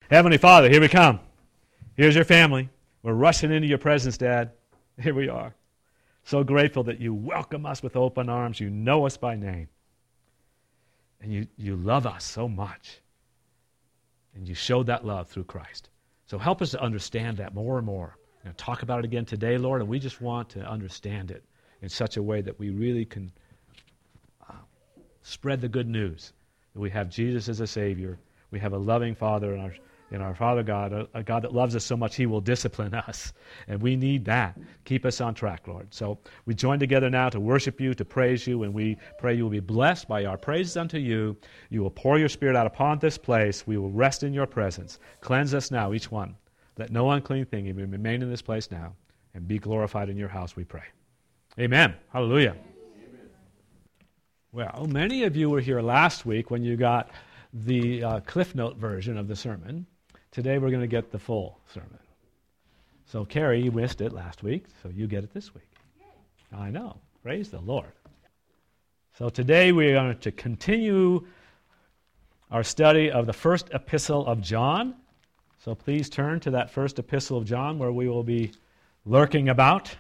Heavenly Father, here we come. Here's your family. We're rushing into your presence, Dad. Here we are. So grateful that you welcome us with open arms. You know us by name. And you love us so much. And you showed that love through Christ. So help us to understand that more and more. Talk about it again today, Lord, and we just want to understand it in such a way that we really can spread the good news. That we have Jesus as a Savior. We have a loving Father in our Father God, a God that loves us so much He will discipline us. And we need that. Keep us on track, Lord. So we join together now to worship you, to praise you, and we pray you will be blessed by our praises unto you. You will pour your Spirit out upon this place. We will rest in your presence. Cleanse us now, each one. Let no unclean thing even remain in this place now, and be glorified in your house, we pray. Amen. Hallelujah. Amen. Well, many of you were here last week when you got the Cliff Note version of the sermon. Today we're going to get the full sermon. So Carrie, you missed it last week, so you get it this week. I know. Praise the Lord. So today we are going to continue our study of the first epistle of John. So please turn to that first epistle of John where we will be lurking about.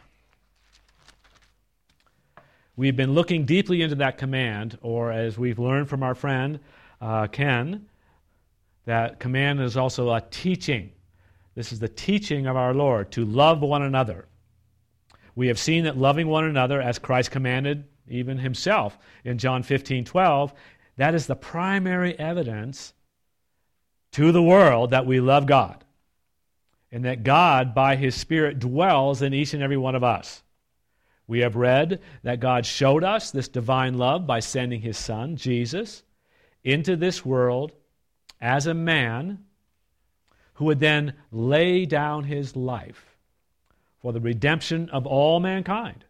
We've been looking deeply into that command, or as we've learned from our friend Ken, that command is also a teaching. This is the teaching of our Lord, to love one another. We have seen that loving one another, as Christ commanded even himself in John 15:12, that is the primary evidence to the world that we love God, and that God, by His Spirit, dwells in each and every one of us. We have read that God showed us this divine love by sending His Son, Jesus, into this world as a man who would then lay down His life for the redemption of all mankind.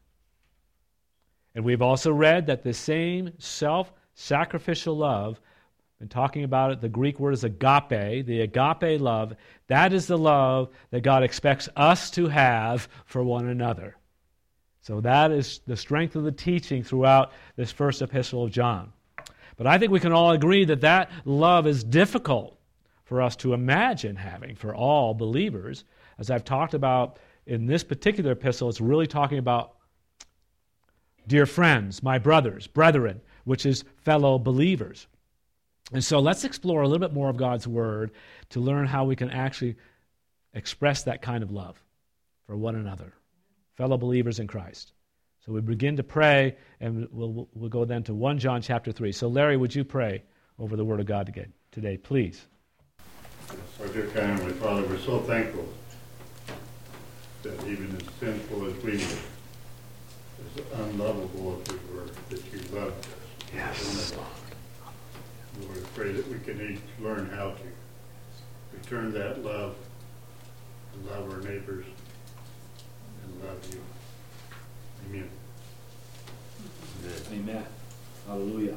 And we've also read that the same self-sacrificial love, and talking about it, the Greek word is agape, the agape love, that is the love that God expects us to have for one another. So that is the strength of the teaching throughout this first epistle of John. But I think we can all agree that that love is difficult for us to imagine having for all believers. As I've talked about in this particular epistle, it's really talking about dear friends, my brothers, brethren, which is fellow believers. And so let's explore a little bit more of God's Word to learn how we can actually express that kind of love for one another, fellow believers in Christ. So we begin to pray, and we'll go then to 1 John chapter 3. So Larry, would you pray over the Word of God again today, please? Yes, our dear kind Heavenly Father, we're so thankful that even as sinful as we were, as unlovable as we were, that you loved us. Yes. Lord, I pray that we can each learn how to return that love, and love our neighbors, and love you. Amen. Amen. Hallelujah.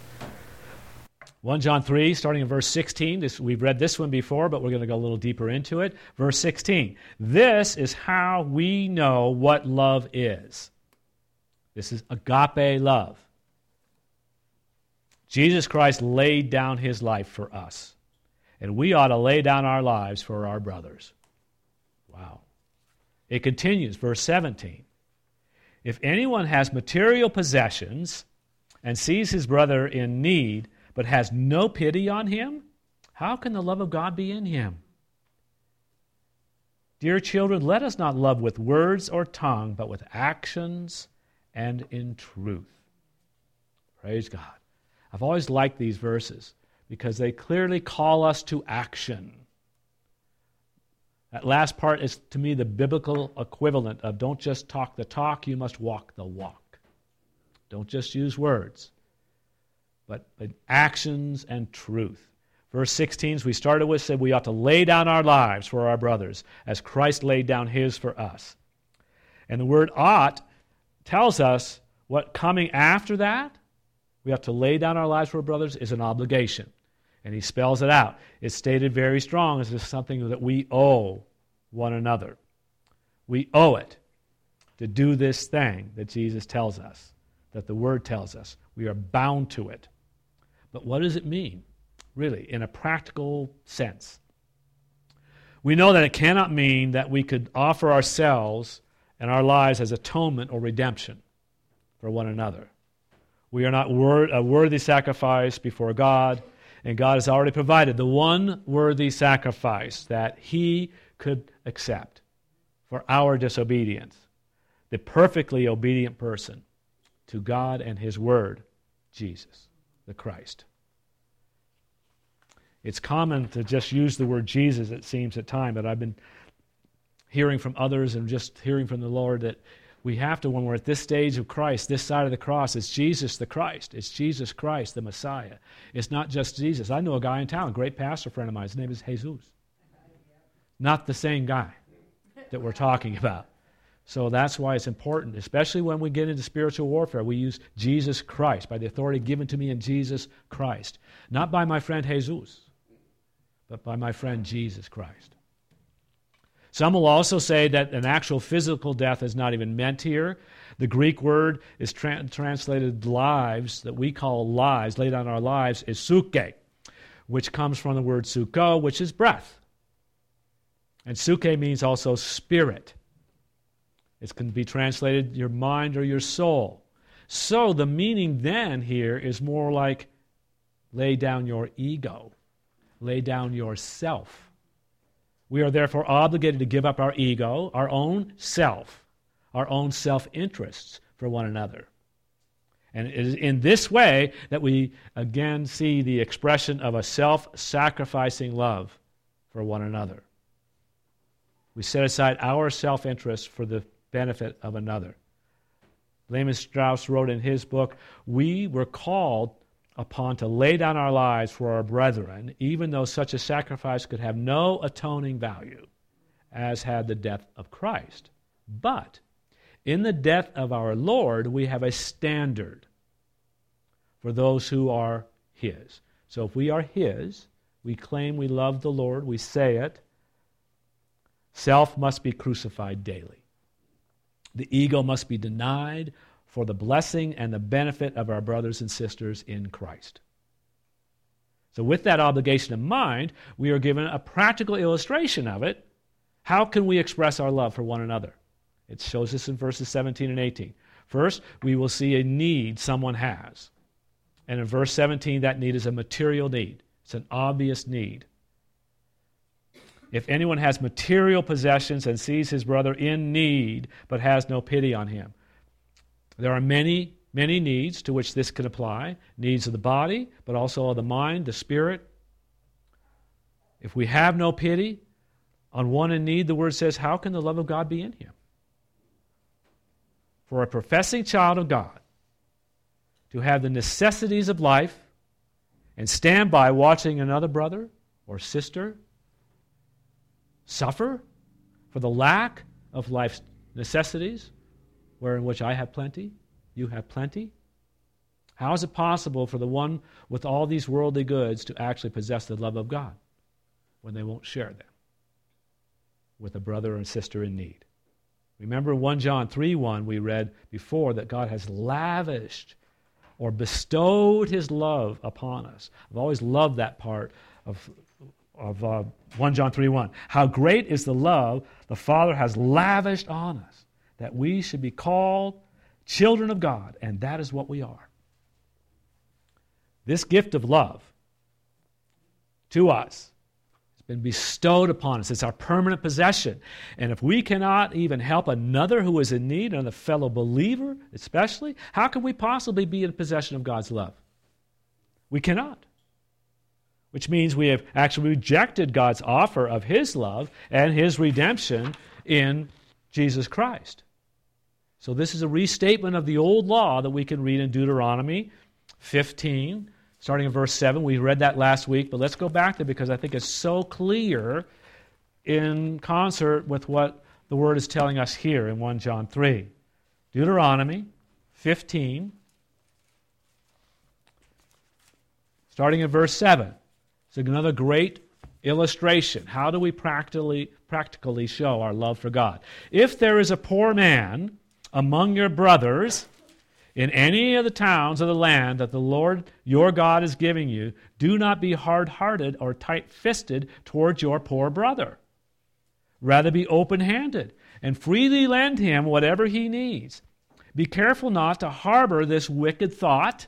1 John 3, starting in verse 16. We've read this one before, but we're going to go a little deeper into it. Verse 16. This is how we know what love is. This is agape love. Jesus Christ laid down His life for us, and we ought to lay down our lives for our brothers. Wow. It continues, verse 17. If anyone has material possessions and sees his brother in need, but has no pity on him, how can the love of God be in him? Dear children, let us not love with words or tongue, but with actions and in truth. Praise God. I've always liked these verses because they clearly call us to action. That last part is, to me, the biblical equivalent of don't just talk the talk, you must walk the walk. Don't just use words, but actions and truth. Verse 16, as we started with, said we ought to lay down our lives for our brothers as Christ laid down His for us. And the word ought tells us what coming after that, we have to lay down our lives for our brothers, is an obligation. And he spells it out. It's stated very strong as something that we owe one another. We owe it to do this thing that Jesus tells us, that the Word tells us. We are bound to it. But what does it mean, really, in a practical sense? we know that it cannot mean that we could offer ourselves and our lives as atonement or redemption for one another. We are not a worthy sacrifice before God, and God has already provided the one worthy sacrifice that He could accept for our disobedience, the perfectly obedient person to God and His Word, Jesus, the Christ. It's common to just use the word Jesus, it seems, at times, but I've been hearing from others and just hearing from the Lord that we have to, when we're at this stage of Christ, this side of the cross, it's Jesus the Christ. It's Jesus Christ, the Messiah. It's not just Jesus. I know a guy in town, a great pastor friend of mine. His name is Jesus. Not the same guy that we're talking about. So that's why it's important, especially when we get into spiritual warfare, we use Jesus Christ, by the authority given to me in Jesus Christ. Not by my friend Jesus, but by my friend Jesus Christ. Some will also say that an actual physical death is not even meant here. The Greek word is translated lives, that we call lives, laid on our lives, is suke, which comes from the word suko, which is breath. And suke means also spirit. It can be translated your mind or your soul. So the meaning then here is more like lay down your ego, lay down yourself. We are therefore obligated to give up our ego, our own self, our own self-interests for one another. And it is in this way that we again see the expression of a self-sacrificing love for one another. We set aside our self-interest for the benefit of another. Lehman Strauss wrote in his book, we were called upon to lay down our lives for our brethren, even though such a sacrifice could have no atoning value, as had the death of Christ. But in the death of our Lord, we have a standard for those who are His. So if we are His, we claim we love the Lord, we say it, self must be crucified daily. The ego must be denied for the blessing and the benefit of our brothers and sisters in Christ. So with that obligation in mind, we are given a practical illustration of it. How can we express our love for one another? It shows us in verses 17 and 18. First, we will see a need someone has. And in verse 17, that need is a material need. It's an obvious need. If anyone has material possessions and sees his brother in need but has no pity on him. There are many, many needs to which this can apply. Needs of the body, but also of the mind, the spirit. If we have no pity on one in need, the Word says, how can the love of God be in him? For a professing child of God to have the necessities of life and stand by watching another brother or sister suffer for the lack of life's necessities, wherein which I have plenty, you have plenty. How is it possible for the one with all these worldly goods to actually possess the love of God when they won't share them with a brother and sister in need? Remember 1 John 3:1 we read before, that God has lavished or bestowed His love upon us. I've always loved that part of 1 John 3:1. How great is the love the Father has lavished on us, that we should be called children of God, and that is what we are. This gift of love to us has been bestowed upon us. It's our permanent possession. And if we cannot even help another who is in need, and a fellow believer especially, how can we possibly be in possession of God's love? We cannot. Which means we have actually rejected God's offer of His love and His redemption in Jesus Christ. So this is a restatement of the old law that we can read in Deuteronomy 15, starting in verse 7. We read that last week, but let's go back there because I think it's so clear in concert with what the Word is telling us here in 1 John 3. Deuteronomy 15, starting in verse 7. It's another great illustration. How do we practically show our love for God? If there is a poor man among your brothers in any of the towns of the land that the Lord your God is giving you, do not be hard-hearted or tight-fisted towards your poor brother. Rather be open-handed and freely lend him whatever he needs. Be careful not to harbor this wicked thought,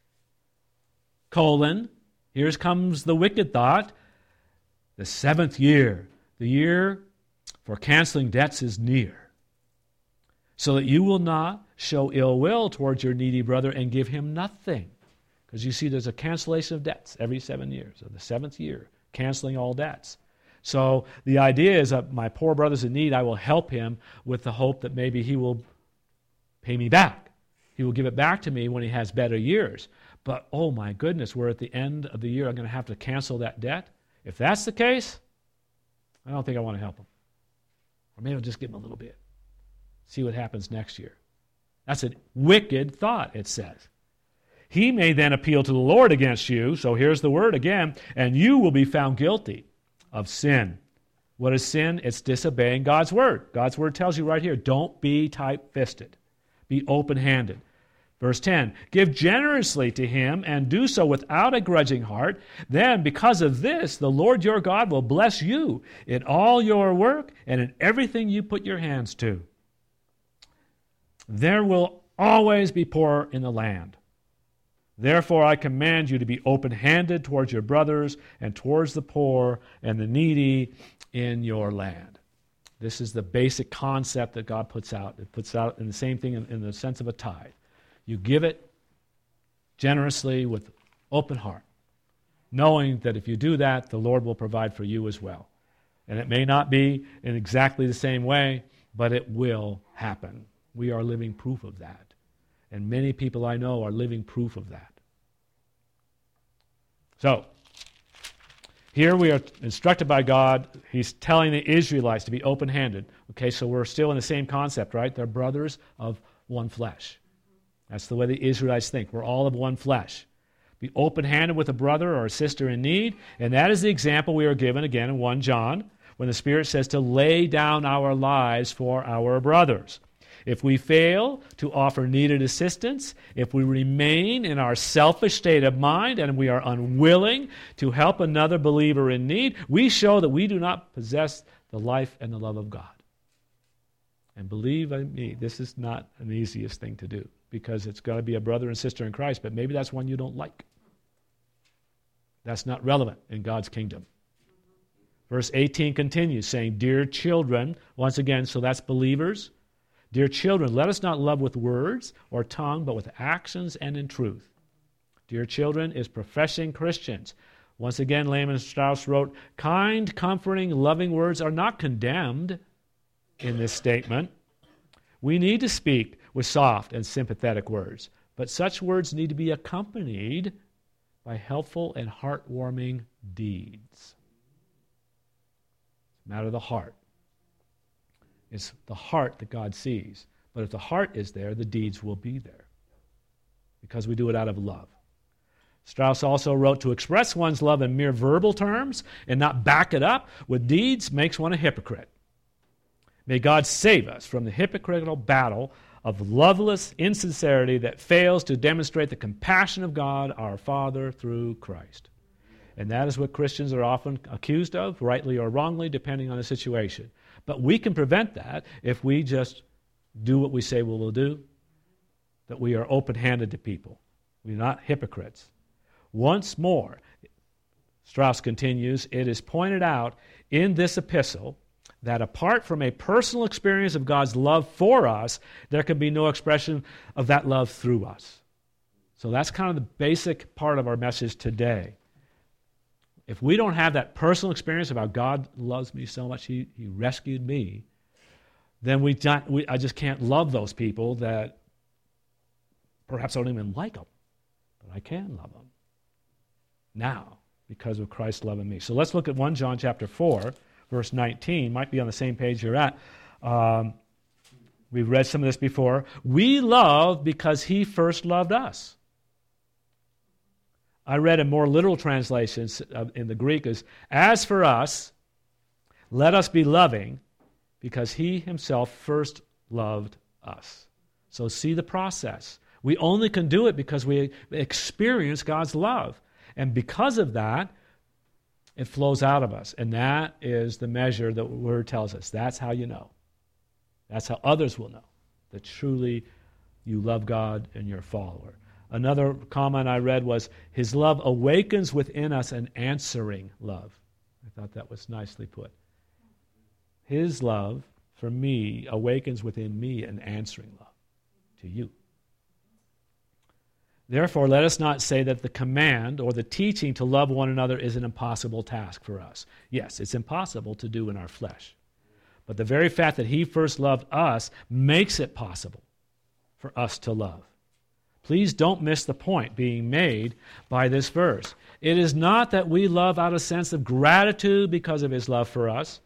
here comes the wicked thought, the 7th year, the year for canceling debts is near, so that you will not show ill will towards your needy brother and give him nothing. Because you see, there's a cancellation of debts every 7 years. So the 7th year, canceling all debts. So the idea is that my poor brother's in need, I will help him with the hope that maybe he will pay me back. He will give it back to me when he has better years. But, oh my goodness, we're at the end of the year, I'm going to have to cancel that debt. If that's the case, I don't think I want to help him. Or maybe I'll just give him a little bit. See what happens next year. That's a wicked thought, it says. He may then appeal to the Lord against you, so here's the word again, and you will be found guilty of sin. What is sin? It's disobeying God's word. God's word tells you right here, don't be tight-fisted. Be open-handed. Verse 10, give generously to him and do so without a grudging heart. Then, because of this, the Lord your God will bless you in all your work and in everything you put your hands to. There will always be poor in the land. Therefore, I command you to be open-handed towards your brothers and towards the poor and the needy in your land. This is the basic concept that God puts out. It puts out in the same thing in the sense of a tithe. You give it generously with open heart, knowing that if you do that, the Lord will provide for you as well. And it may not be in exactly the same way, but it will happen. We are living proof of that. And many people I know are living proof of that. So, here we are instructed by God. He's telling the Israelites to be open-handed. Okay, so we're still in the same concept, right? They're brothers of one flesh. That's the way the Israelites think. We're all of one flesh. Be open-handed with a brother or a sister in need. And that is the example we are given again in 1 John, when the Spirit says to lay down our lives for our brothers. If we fail to offer needed assistance, if we remain in our selfish state of mind and we are unwilling to help another believer in need, we show that we do not possess the life and the love of God. And believe me, this is not an easiest thing to do, because it's got to be a brother and sister in Christ, but maybe that's one you don't like. That's not relevant in God's kingdom. Verse 18 continues saying, dear children, once again, so that's believers. Dear children, let us not love with words or tongue, but with actions and in truth. Dear children is professing Christians. Once again, Lehman Strauss wrote, kind, comforting, loving words are not condemned in this statement. We need to speak with soft and sympathetic words, but such words need to be accompanied by helpful and heartwarming deeds. It's a matter of the heart. It's the heart that God sees. But if the heart is there, the deeds will be there, because we do it out of love. Strauss also wrote, to express one's love in mere verbal terms and not back it up with deeds makes one a hypocrite. May God save us from the hypocritical battle of loveless insincerity that fails to demonstrate the compassion of God, our Father, through Christ. And that is what Christians are often accused of, rightly or wrongly, depending on the situation. But we can prevent that if we just do what we say we will do, that we are open-handed to people. We're not hypocrites. Once more, Strauss continues, it is pointed out in this epistle that apart from a personal experience of God's love for us, there can be no expression of that love through us. So that's kind of the basic part of our message today. If we don't have that personal experience about God loves me so much, He rescued me, then I just can't love those people that perhaps I don't even like them. But I can love them now because of Christ's love in me. So let's look at 1 John chapter 4, verse 19. Might be on the same page you're at. We've read some of this before. We love because He first loved us. I read a more literal translation in the Greek as for us, let us be loving because He Himself first loved us. So see the process. We only can do it because we experience God's love. And because of that, It flows out of us. And that is the measure that the Word tells us. That's how you know. That's how others will know that truly you love God and you're a follower. Another comment I read was, His love awakens within us an answering love. I thought that was nicely put. His love for me awakens within me an answering love to you. Therefore, let us not say that the command or the teaching to love one another is an impossible task for us. Yes, it's impossible to do in our flesh. But the very fact that He first loved us makes it possible for us to love. Please don't miss the point being made by this verse. It is not that we love out of a sense of gratitude because of His love for us.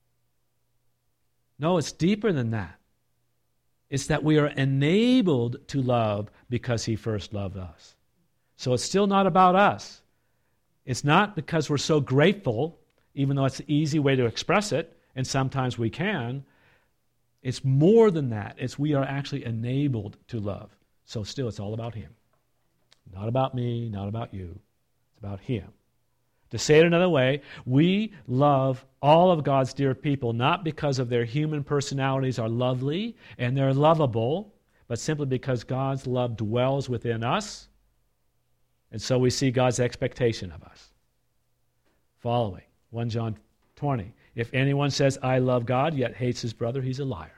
No, it's deeper than that. It's that we are enabled to love because He first loved us. So it's still not about us. It's not because we're so grateful, even though it's an easy way to express it, and sometimes we can. It's more than that. It's we are actually enabled to love. So still, it's all about Him. Not about me, not about you. It's about Him. To say it another way, we love all of God's dear people not because of their human personalities are lovely and they're lovable, but simply because God's love dwells within us, and so we see God's expectation of us. Following, 1 John 20. If anyone says, I love God, yet hates his brother, he's a liar.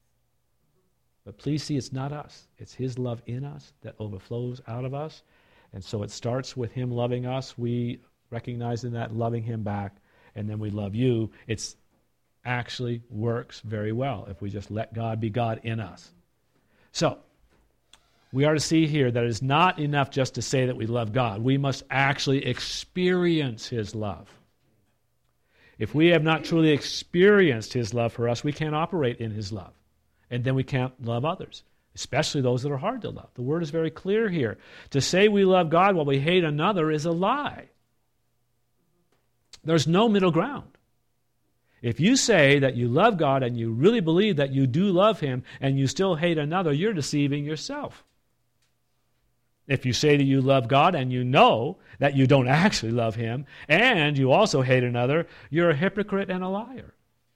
But please see, it's not us. It's His love in us that overflows out of us. And so it starts with Him loving us. We recognizing that, loving Him back, and then we love you. It actually works very well if we just let God be God in us. So, we are to see here that it is not enough just to say that we love God. We must actually experience His love. If we have not truly experienced His love for us, we can't operate in His love. And then we can't love others, especially those that are hard to love. The Word is very clear here. To say we love God while we hate another is a lie. There's no middle ground. If you say that you love God and you really believe that you do love Him and you still hate another, you're deceiving yourself. If you say that you love God and you know that you don't actually love Him and you also hate another, you're a hypocrite and a liar.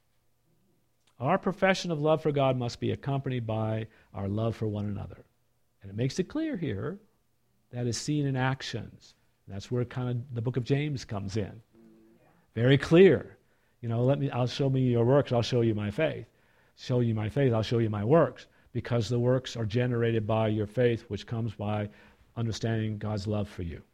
Our profession of love for God must be accompanied by our love for one another. And it makes it clear here that is seen in actions. That's where kind of the book of James comes in. Very clear. I'll show me your works, I'll show you my faith. Show you my faith, I'll show you my works. Because the works are generated by your faith, which comes by understanding God's love for you.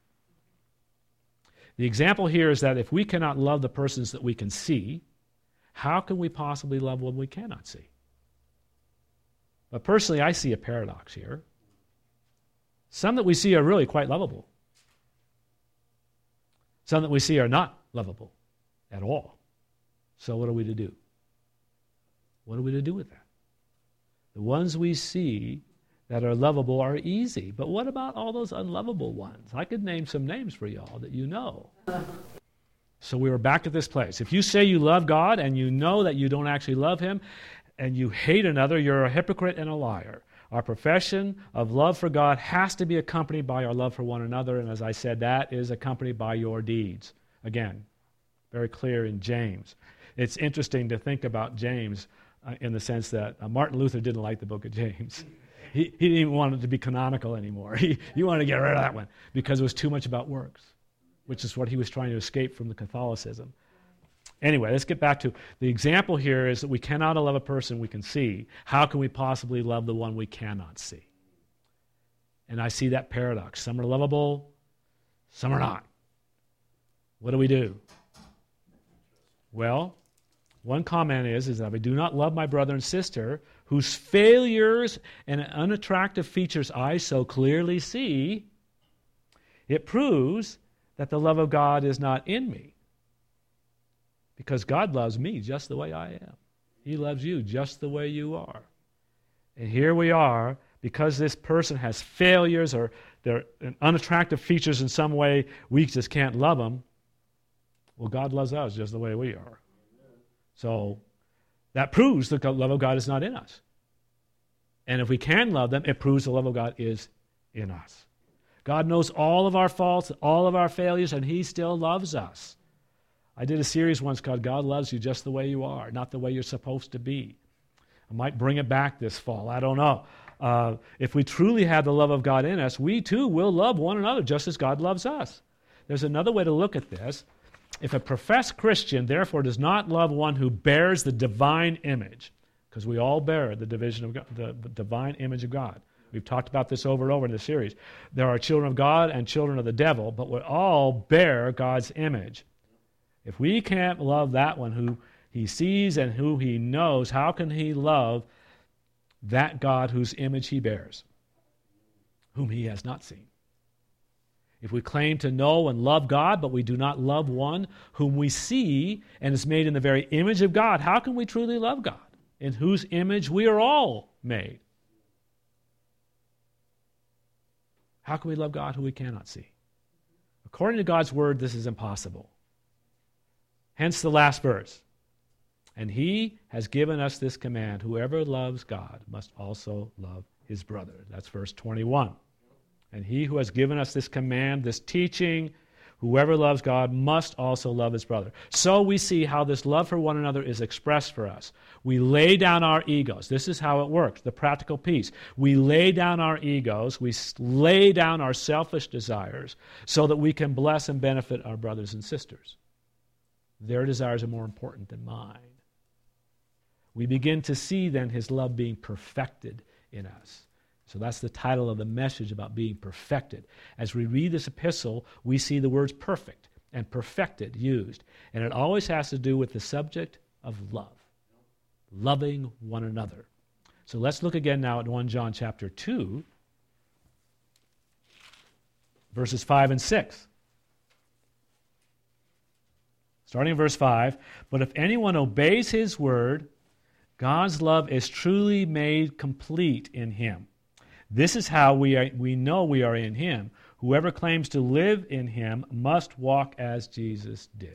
The example here is that if we cannot love the persons that we can see, how can we possibly love one we cannot see? But personally, I see a paradox here. Some that we see are really quite lovable. Some that we see are not lovable at all. So what are we to do? What are we to do with that? The ones we see that are lovable are easy. But what about all those unlovable ones? I could name some names for y'all that you know. So we were back at this place. If you say you love God and you know that you don't actually love Him and you hate another, you're a hypocrite and a liar. Our profession of love for God has to be accompanied by our love for one another, and as I said, that is accompanied by your deeds. Again, very clear in James. It's interesting to think about James in the sense that Martin Luther didn't like the book of James. He didn't even want it to be canonical anymore. He wanted to get rid of that one because it was too much about works, which is what he was trying to escape from the Catholicism. Anyway, let's get back to the example here is that we cannot love a person we can see. How can we possibly love the one we cannot see? And I see that paradox. Some are lovable, some are not. What do we do? Well, one comment is that if I do not love my brother and sister, whose failures and unattractive features I so clearly see, it proves that the love of God is not in me. Because God loves me just the way I am. He loves you just the way you are. And here we are, because this person has failures or they're unattractive features in some way, we just can't love them. Well, God loves us just the way we are. So that proves the love of God is not in us. And if we can love them, it proves the love of God is in us. God knows all of our faults, all of our failures, and He still loves us. I did a series once called God Loves You Just the Way You Are, Not the Way You're Supposed to Be. I might bring it back this fall. I don't know. If we truly have the love of God in us, we too will love one another just as God loves us. There's another way to look at this. If a professed Christian, therefore, does not love one who bears the divine image, because we all bear the division of God, the divine image of God. We've talked about this over and over in the series. There are children of God and children of the devil, but we all bear God's image. If we can't love that one who he sees and who he knows, how can he love that God whose image he bears, whom he has not seen? If we claim to know and love God, but we do not love one whom we see and is made in the very image of God, how can we truly love God, in whose image we are all made? How can we love God who we cannot see? According to God's word, this is impossible. Hence the last verse. And he has given us this command, whoever loves God must also love his brother. That's verse 21. And he who has given us this command, this teaching, whoever loves God must also love his brother. So we see how this love for one another is expressed for us. We lay down our egos. This is how it works, the practical piece. We lay down our egos. We lay down our selfish desires so that we can bless and benefit our brothers and sisters. Their desires are more important than mine. We begin to see then his love being perfected in us. So that's the title of the message about being perfected. As we read this epistle, we see the words perfect and perfected used. And it always has to do with the subject of love. Loving one another. So let's look again now at 1 John chapter 2, verses 5 and 6. Starting in verse 5, but if anyone obeys his word, God's love is truly made complete in him. This is how we know we are in him. Whoever claims to live in him must walk as Jesus did.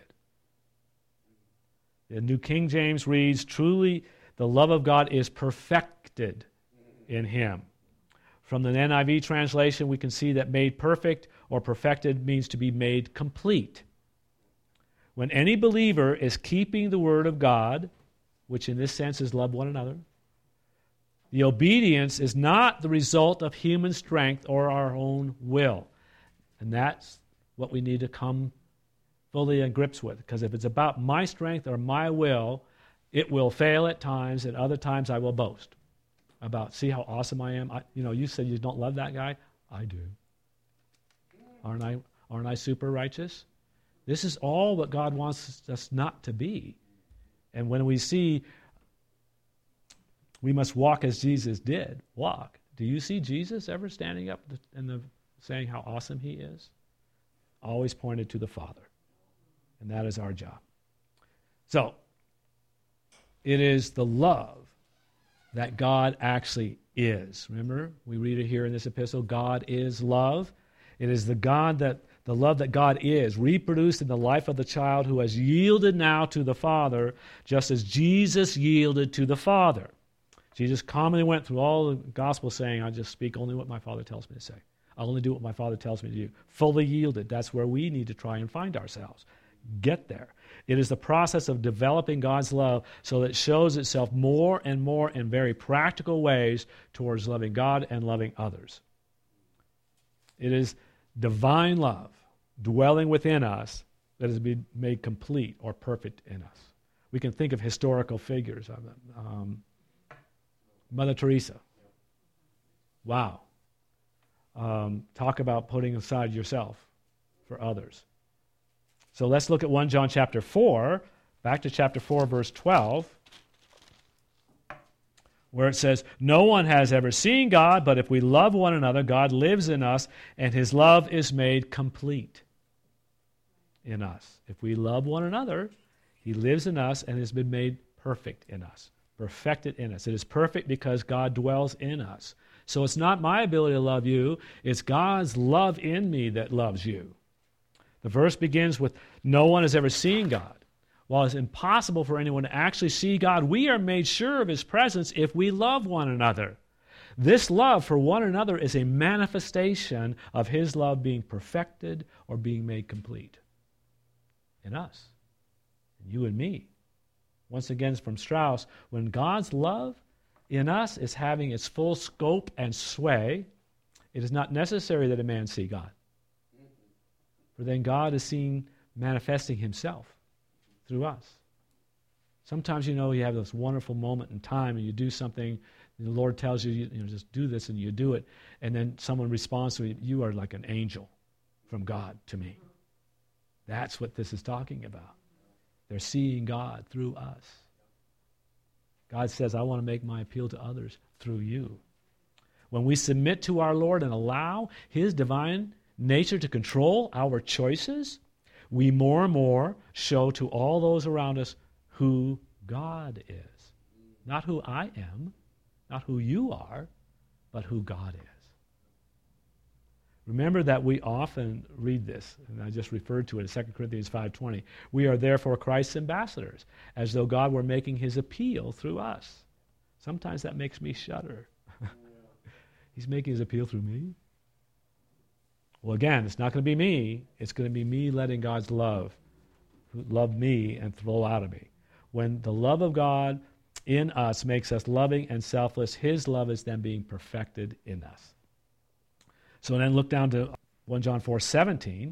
The New King James reads, truly the love of God is perfected in him. From the NIV translation, we can see that made perfect or perfected means to be made complete. When any believer is keeping the word of God, which in this sense is love one another, the obedience is not the result of human strength or our own will. And that's what we need to come fully in grips with. Because if it's about my strength or my will, it will fail at times, and other times I will boast about, see how awesome I am. You said you don't love that guy. I do. Aren't I super righteous? This is all what God wants us not to be. And when we see we must walk as Jesus did, walk. Do you see Jesus ever standing up and saying how awesome he is? Always pointed to the Father. And that is our job. So, it is the love that God actually is. Remember, we read it here in this epistle, God is love. It is the love that God is, reproduced in the life of the child who has yielded now to the Father, just as Jesus yielded to the Father. Jesus commonly went through all the gospel saying, I just speak only what my Father tells me to say. I'll only do what my Father tells me to do. Fully yielded. That's where we need to try and find ourselves. Get there. It is the process of developing God's love so that it shows itself more and more in very practical ways towards loving God and loving others. It is divine love dwelling within us that has been made complete or perfect in us. We can think of historical figures of it. Mother Teresa. Wow. Talk about putting aside yourself for others. So let's look at 1 John chapter 4, back to chapter 4, verse 12, where it says, no one has ever seen God, but if we love one another, God lives in us, and his love is made complete in us. If we love one another, he lives in us and has been made perfect in us, perfected in us. It is perfect because God dwells in us. So it's not my ability to love you, it's God's love in me that loves you. The verse begins with, no one has ever seen God. While it's impossible for anyone to actually see God, we are made sure of his presence if we love one another. This love for one another is a manifestation of his love being perfected or being made complete in us. you and me. Once again, from Strauss, when God's love in us is having its full scope and sway, it is not necessary that a man see God. For then God is seen manifesting himself through us. Sometimes, you have this wonderful moment in time and you do something, and the Lord tells you, just do this, and you do it, and then someone responds to it, you are like an angel from God to me. That's what this is talking about. They're seeing God through us. God says, I want to make my appeal to others through you. When we submit to our Lord and allow His divine nature to control our choices, we more and more show to all those around us who God is. Not who I am, not who you are, but who God is. Remember that we often read this, and I just referred to it in 2 Corinthians 5:20. We are therefore Christ's ambassadors, as though God were making His appeal through us. Sometimes that makes me shudder. He's making His appeal through me? Well, again, it's not going to be me. It's going to be me letting God's love me and flow out of me. When the love of God in us makes us loving and selfless, His love is then being perfected in us. So then look down to 1 John 4:17.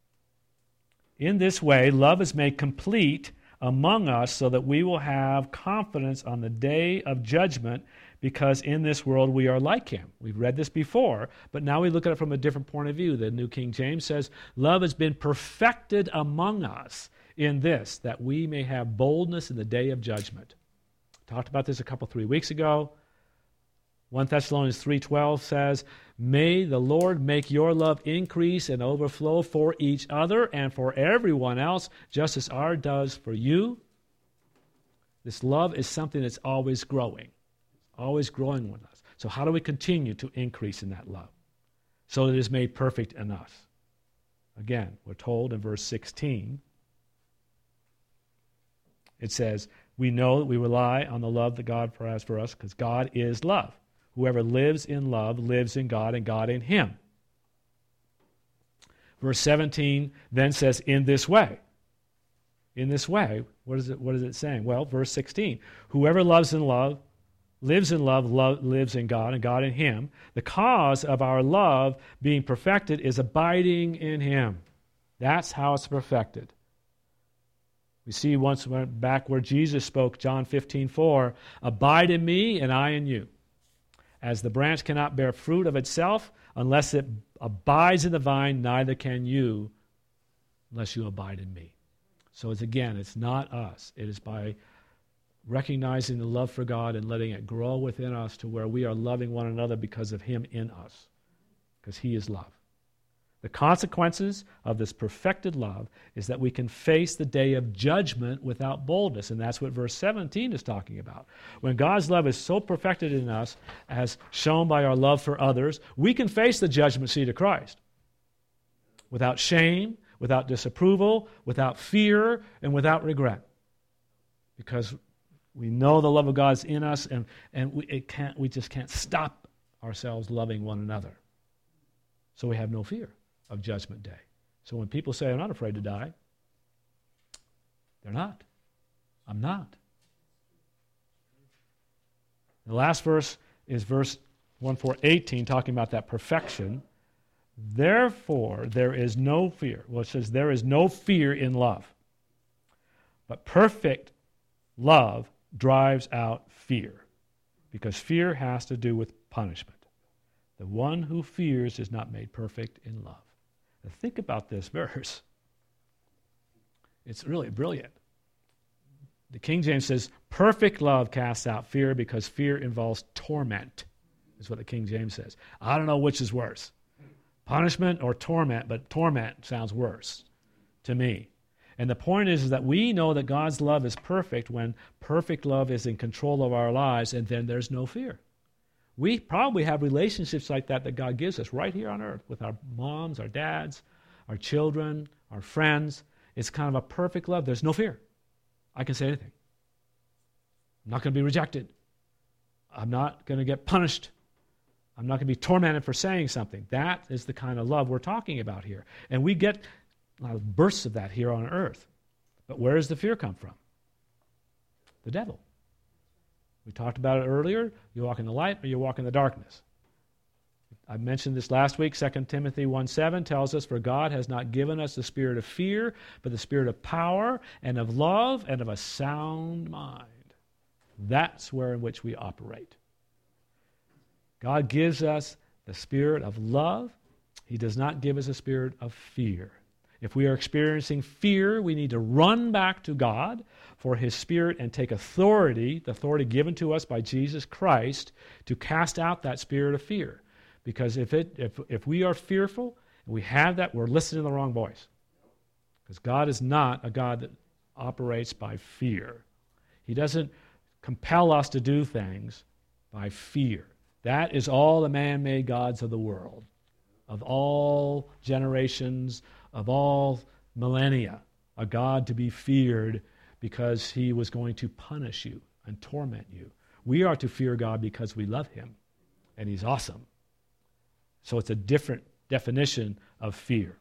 In this way, love is made complete among us so that we will have confidence on the day of judgment, because in this world we are like Him. We've read this before, but now we look at it from a different point of view. The New King James says, love has been perfected among us in this, that we may have boldness in the day of judgment. Talked about this 3 weeks ago. 1 Thessalonians 3:12 says, may the Lord make your love increase and overflow for each other and for everyone else, just as ours does for you. This love is something that's always growing with us. So how do we continue to increase in that love so that it is made perfect in us? Again, we're told in verse 16, it says, we know that we rely on the love that God has for us because God is love. Whoever lives in love lives in God and God in him. Verse 17 then says, in this way. In this way, what is it saying? Well, verse 16, whoever lives in love, lives in God and God in him. The cause of our love being perfected is abiding in him. That's how it's perfected. We see once back where Jesus spoke, John 15:4, abide in me and I in you. As the branch cannot bear fruit of itself unless it abides in the vine, neither can you unless you abide in me. So it's not us. It is by recognizing the love for God and letting it grow within us to where we are loving one another because of Him in us, because He is love. The consequences of this perfected love is that we can face the day of judgment without boldness, and that's what verse 17 is talking about. When God's love is so perfected in us, as shown by our love for others, we can face the judgment seat of Christ without shame, without disapproval, without fear, and without regret, because we know the love of God is in us, and we just can't stop ourselves loving one another. So we have no fear of Judgment Day. So when people say, I'm not afraid to die, they're not. I'm not. The last verse is verse 1:18, talking about that perfection. Therefore, there is no fear. Well, it says there is no fear in love. But perfect love drives out fear, because fear has to do with punishment. The one who fears is not made perfect in love. Now think about this verse. It's really brilliant. The King James says, perfect love casts out fear, because fear involves torment, is what the King James says. I don't know which is worse, punishment or torment, but torment sounds worse to me. And the point is that we know that God's love is perfect when perfect love is in control of our lives, and then there's no fear. We probably have relationships like that God gives us right here on earth with our moms, our dads, our children, our friends. It's kind of a perfect love. There's no fear. I can say anything. I'm not going to be rejected. I'm not going to get punished. I'm not going to be tormented for saying something. That is the kind of love we're talking about here. And we get bursts of that here on earth. But where does the fear come from? The devil. We talked about it earlier. You walk in the light or you walk in the darkness. I mentioned this last week. 2 Timothy 1:7 tells us, "For God has not given us the spirit of fear, but the spirit of power and of love and of a sound mind." That's where in which we operate. God gives us the spirit of love. He does not give us a spirit of fear. If we are experiencing fear, we need to run back to God for His Spirit and take authority, the authority given to us by Jesus Christ, to cast out that spirit of fear. Because if we are fearful, and we have that, we're listening to the wrong voice. Because God is not a God that operates by fear. He doesn't compel us to do things by fear. That is all the man-made gods of the world, of all generations, of all millennia, a God to be feared because He was going to punish you and torment you. We are to fear God because we love Him, and He's awesome. So it's a different definition of fear.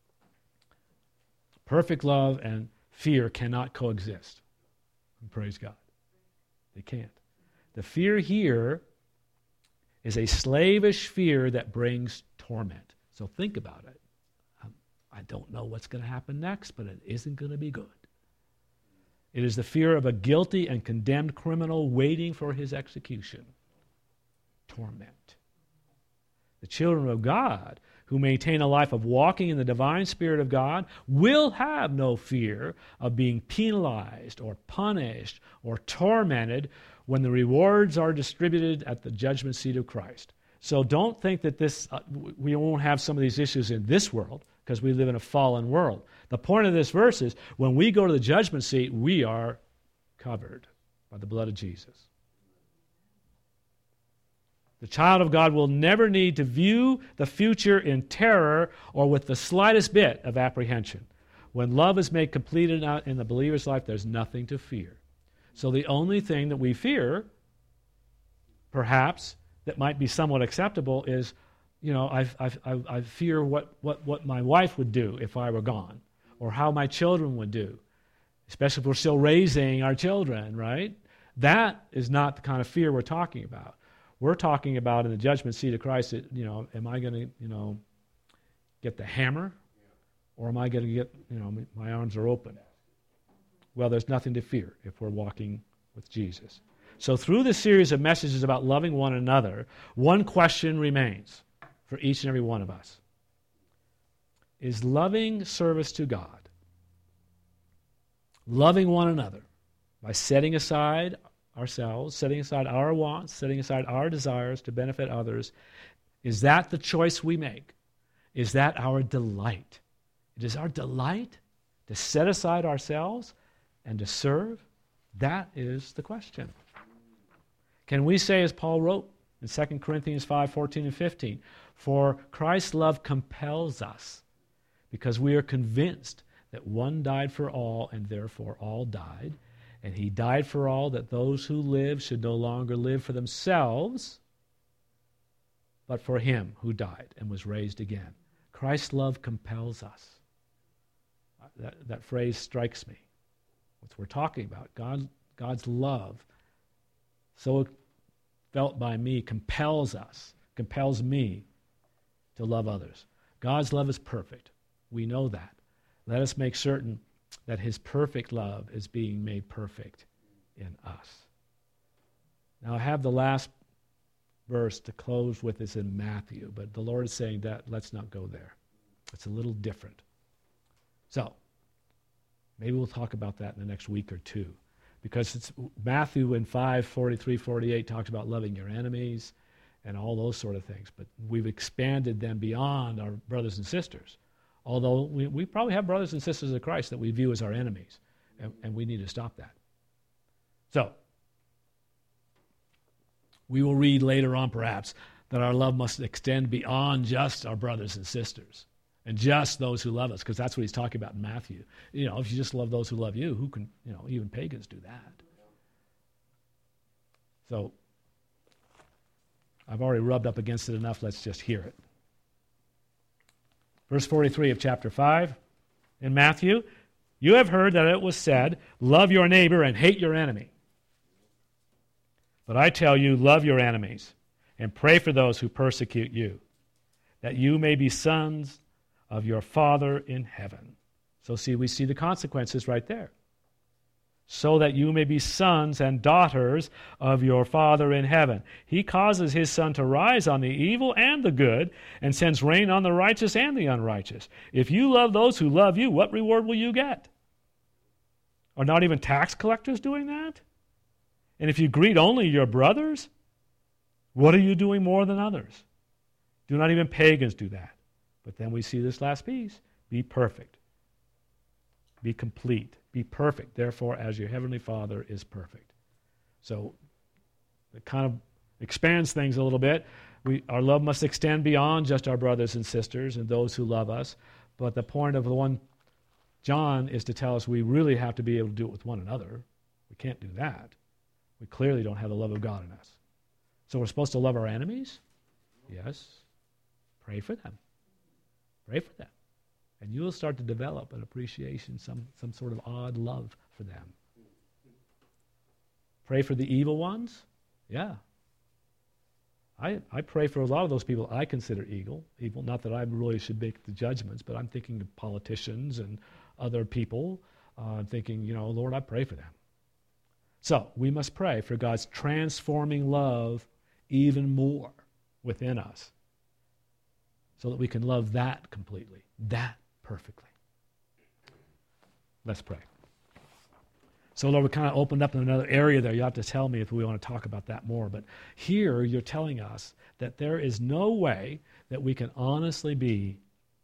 Perfect love and fear cannot coexist. And praise God. They can't. The fear here is a slavish fear that brings torment. So think about it. I don't know what's going to happen next, but it isn't going to be good. It is the fear of a guilty and condemned criminal waiting for his execution. Torment. The children of God who maintain a life of walking in the divine Spirit of God will have no fear of being penalized or punished or tormented when the rewards are distributed at the judgment seat of Christ. So don't think that we won't have some of these issues in this world, because we live in a fallen world. The point of this verse is when we go to the judgment seat, we are covered by the blood of Jesus. The child of God will never need to view the future in terror or with the slightest bit of apprehension. When love is made complete in the believer's life, there's nothing to fear. So the only thing that we fear, perhaps, that might be somewhat acceptable is, I fear what my wife would do if I were gone, or how my children would do, especially if we're still raising our children, right? That is not the kind of fear we're talking about. We're talking about in the judgment seat of Christ, am I going to, get the hammer, or am I going to get, my arms are open? Well, there's nothing to fear if we're walking with Jesus. So through this series of messages about loving one another, one question remains for each and every one of us. Is loving service to God, loving one another by setting aside ourselves, setting aside our wants, setting aside our desires to benefit others, is that the choice we make? Is that our delight? It is our delight to set aside ourselves and to serve? That is the question. Can we say, as Paul wrote in 2 Corinthians 5:14 and 15, "For Christ's love compels us, because we are convinced that one died for all, and therefore all died, and He died for all, that those who live should no longer live for themselves, but for Him who died and was raised again." Christ's love compels us. That phrase strikes me. What we're talking about, God's love, so felt by me, compels me to love others. God's love is perfect. We know that. Let us make certain that His perfect love is being made perfect in us. Now I have the last verse to close with is in Matthew, but the Lord is saying that let's not go there. It's a little different. So, maybe we'll talk about that in the next week or two. Because it's Matthew in 5:43, 48 talks about loving your enemies and all those sort of things. But we've expanded them beyond our brothers and sisters. Although we probably have brothers and sisters of Christ that we view as our enemies. And we need to stop that. So, we will read later on perhaps that our love must extend beyond just our brothers and sisters. And just those who love us, because that's what he's talking about in Matthew. If you just love those who love you, who can, even pagans do that. So, I've already rubbed up against it enough, let's just hear it. Verse 43 of chapter 5 in Matthew, You have heard that it was said, love your neighbor and hate your enemy. But I tell you, love your enemies and pray for those who persecute you, that you may be sons of your Father in heaven. So we see the consequences right there. So that you may be sons and daughters of your Father in heaven. He causes his sun to rise on the evil and the good, and sends rain on the righteous and the unrighteous. If you love those who love you, what reward will you get? Are not even tax collectors doing that? And if you greet only your brothers, what are you doing more than others? Do not even pagans do that. But then we see this last piece. Be perfect. Be complete. Be perfect, therefore, as your heavenly Father is perfect. So it kind of expands things a little bit. Our love must extend beyond just our brothers and sisters and those who love us. But the point of the 1 John is to tell us we really have to be able to do it with one another. We can't do that. We clearly don't have the love of God in us. So we're supposed to love our enemies? Yes. Pray for them. Pray for them. And you will start to develop an appreciation, some sort of odd love for them. Pray for the evil ones? Yeah. I pray for a lot of those people I consider evil. Not that I really should make the judgments, but I'm thinking of politicians and other people. I'm thinking, Lord, I pray for them. So we must pray for God's transforming love even more within us so that we can love that completely, that perfectly. Let's pray. So, Lord, we kind of opened up in another area there. You have to tell me if we want to talk about that more. But here you're telling us that there is no way that we can honestly be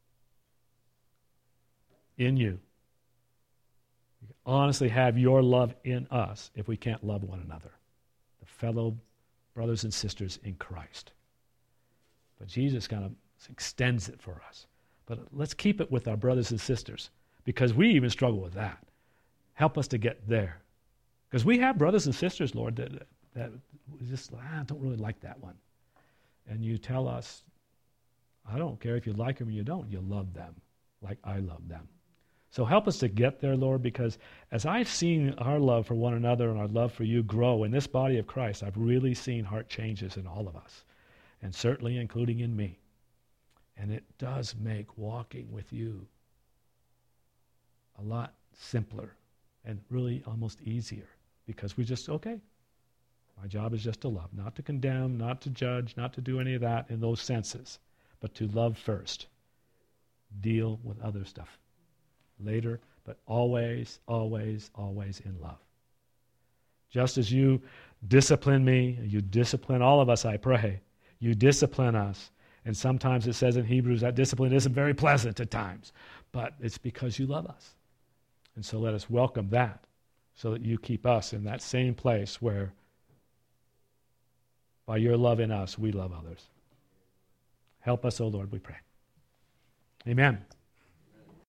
in you. We can honestly have your love in us if we can't love one another, the fellow brothers and sisters in Christ. But Jesus kind of extends it for us. But let's keep it with our brothers and sisters, because we even struggle with that. Help us to get there. Because we have brothers and sisters, Lord, that we just don't really like that one. And you tell us, I don't care if you like them or you don't, you love them like I love them. So help us to get there, Lord, because as I've seen our love for one another and our love for you grow in this body of Christ, I've really seen heart changes in all of us, and certainly including in me. And it does make walking with you a lot simpler and really almost easier, because we just, okay, my job is just to love, not to condemn, not to judge, not to do any of that in those senses, but to love first. Deal with other stuff later, but always, always, always in love. Just as you discipline me, you discipline all of us, I pray. You discipline us. And sometimes it says in Hebrews that discipline isn't very pleasant at times, but it's because you love us. And so let us welcome that so that you keep us in that same place where by your love in us, we love others. Help us, O Lord, we pray. Amen.